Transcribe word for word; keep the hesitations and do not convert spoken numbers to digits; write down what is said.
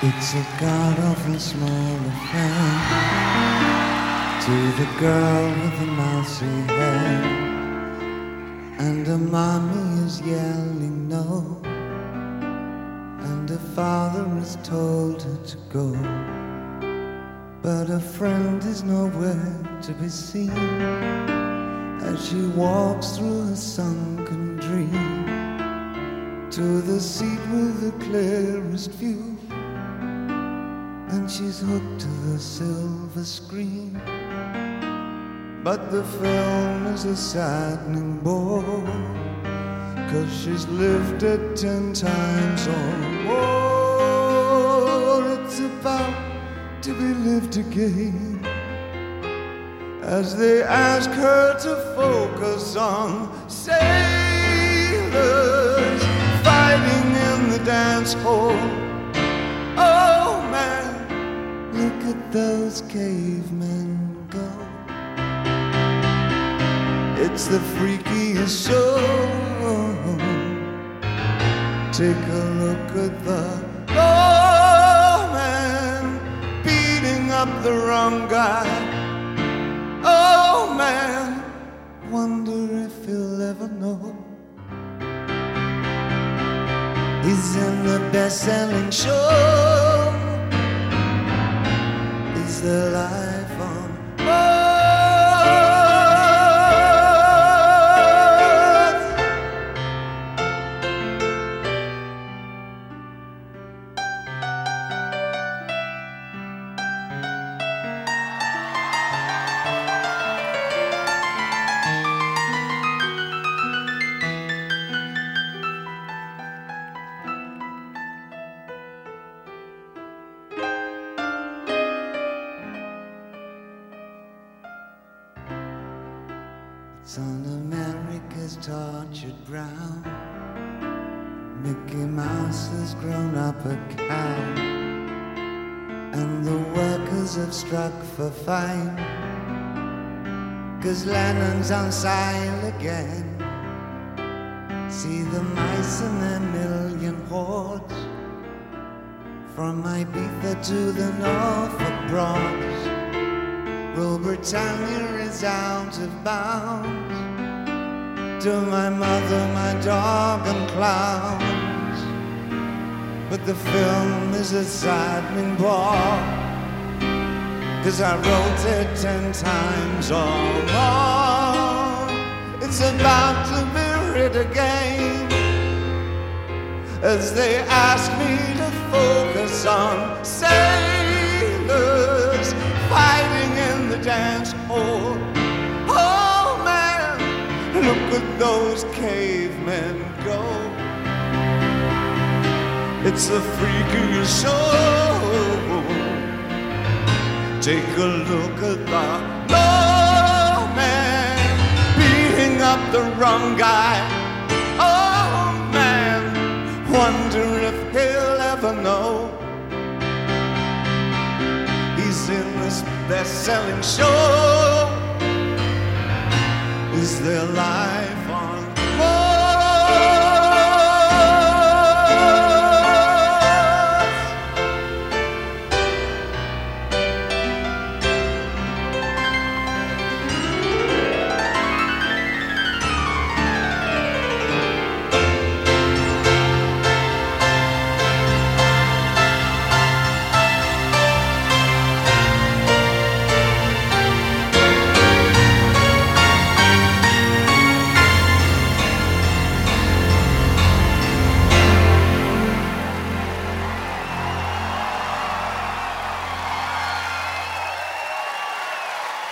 It's a god-awful small affair to the girl with the mousy hair, and her mommy is yelling no, and her father has told her to go, but her friend is nowhere to be seen as she walks through her sunken dream to the seat with the clearest view. And she's hooked to the silver screen, but the film is a saddening bore, 'cause she's lived it ten times or more. It's about to be lived again as they ask her to focus on sailors fighting in the dance hall. Oh man, look at those cavemen go. It's the freakiest show. Take a look at the lawman beating up the wrong guy. Oh man, wonder if he'll ever know he's in the best-selling show. Is there life on Mars? It's on America's tortured ground. Mickey Mouse has grown up a cow, and the workers have struck for fine, 'cause Lennon's on sale again. See the mice in their million hordes, from Ibiza to the Norfolk Broads. Rule Britannia is out of bounds to my mother, my dog and clowns. But the film is a saddening bore, 'cause I wrote it ten times or more. It's about to be writ again as they ask me to focus on sailors fighting in the dance hall. Oh man, look at those cavemen go. It's the freakiest show. Take a look at the lawman beating up the wrong guy. Oh man, wonder if he'll ever know he's in this best-selling show. Is there life on